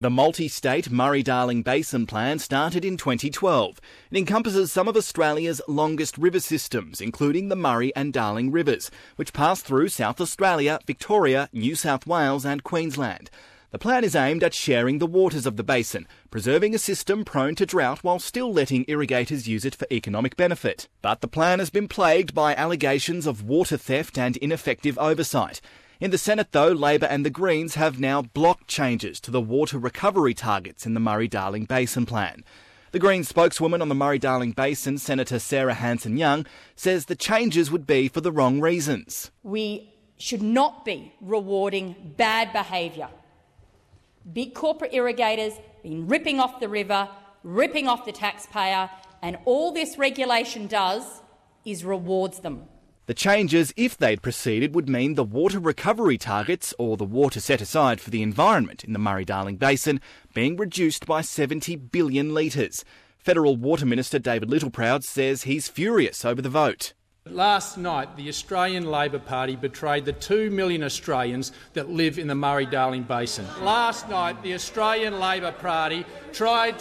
The multi-state Murray-Darling Basin Plan started in 2012. It encompasses some of Australia's longest river systems, including the Murray and Darling rivers, which pass through South Australia, Victoria, New South Wales and Queensland. The plan is aimed at sharing the waters of the basin, preserving a system prone to drought while still letting irrigators use it for economic benefit. But the plan has been plagued by allegations of water theft and ineffective oversight. In the Senate, though, Labor and the Greens have now blocked changes to the water recovery targets in the Murray-Darling Basin Plan. The Greens spokeswoman on the Murray-Darling Basin, Senator Sarah Hanson-Young, says the changes would be for the wrong reasons. We should not be rewarding bad behaviour. Big corporate irrigators been ripping off the river, ripping off the taxpayer, and all this regulation does is rewards them. The changes, if they'd proceeded, would mean the water recovery targets, or the water set aside for the environment in the Murray-Darling Basin, being reduced by 70 billion litres. Federal Water Minister David Littleproud says he's furious over the vote. Last night, the Australian Labor Party betrayed the 2 million Australians that live in the Murray-Darling Basin. Last night, the Australian Labor Party tried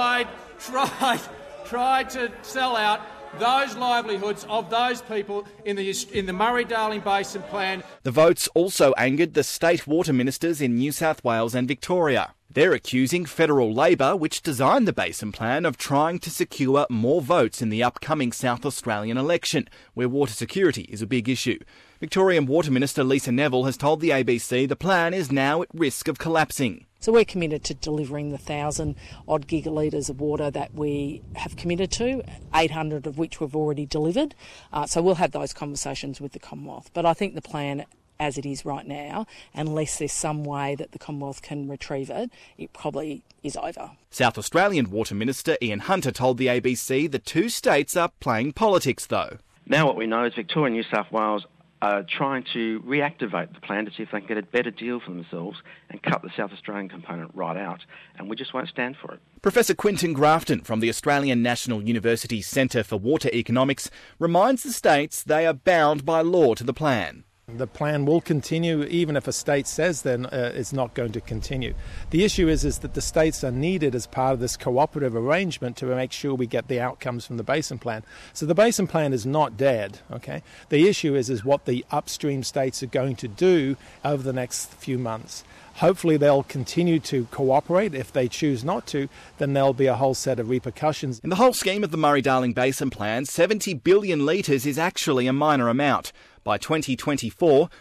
to sell out those livelihoods of those people in the Murray-Darling Basin Plan. The votes also angered the state water ministers in New South Wales and Victoria. They're accusing federal Labor, which designed the Basin Plan, of trying to secure more votes in the upcoming South Australian election, where water security is a big issue. Victorian Water Minister Lisa Neville has told the ABC the plan is now at risk of collapsing. So we're committed to delivering the 1,000-odd gigalitres of water that we have committed to, 800 of which we've already delivered. So we'll have those conversations with the Commonwealth. But I think the plan, as it is right now, unless there's some way that the Commonwealth can retrieve it, it probably is over. South Australian Water Minister Ian Hunter told the ABC the two states are playing politics, though. Now what we know is Victoria and New South Wales are trying to reactivate the plan to see if they can get a better deal for themselves and cut the South Australian component right out, and we just won't stand for it. Professor Quinton Grafton from the Australian National University Centre for Water Economics reminds the states they are bound by law to the plan. The plan will continue even if a state says then it's not going to continue. The issue is that the states are needed as part of this cooperative arrangement to make sure we get the outcomes from the Basin Plan. So the Basin Plan is not dead, okay? The issue is what the upstream states are going to do over the next few months. Hopefully they'll continue to cooperate. If they choose not to, then there'll be a whole set of repercussions. In the whole scheme of the Murray-Darling Basin Plan, 70 billion litres is actually a minor amount. By 2024,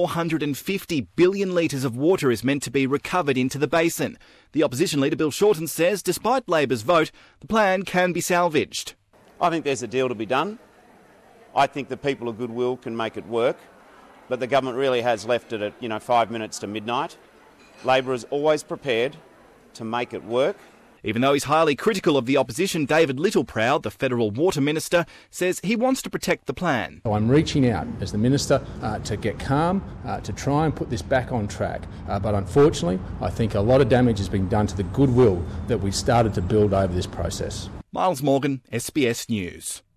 450 billion litres of water is meant to be recovered into the basin. The opposition leader Bill Shorten says despite Labor's vote, the plan can be salvaged. I think there's a deal to be done. I think the people of goodwill can make it work, but the government really has left it at 5 minutes to midnight. Labor is always prepared to make it work. Even though he's highly critical of the opposition, David Littleproud, the Federal Water Minister, says he wants to protect the plan. I'm reaching out as the Minister to get calm, to try and put this back on track. But unfortunately, I think a lot of damage has been done to the goodwill that we started to build over this process. Miles Morgan, SBS News.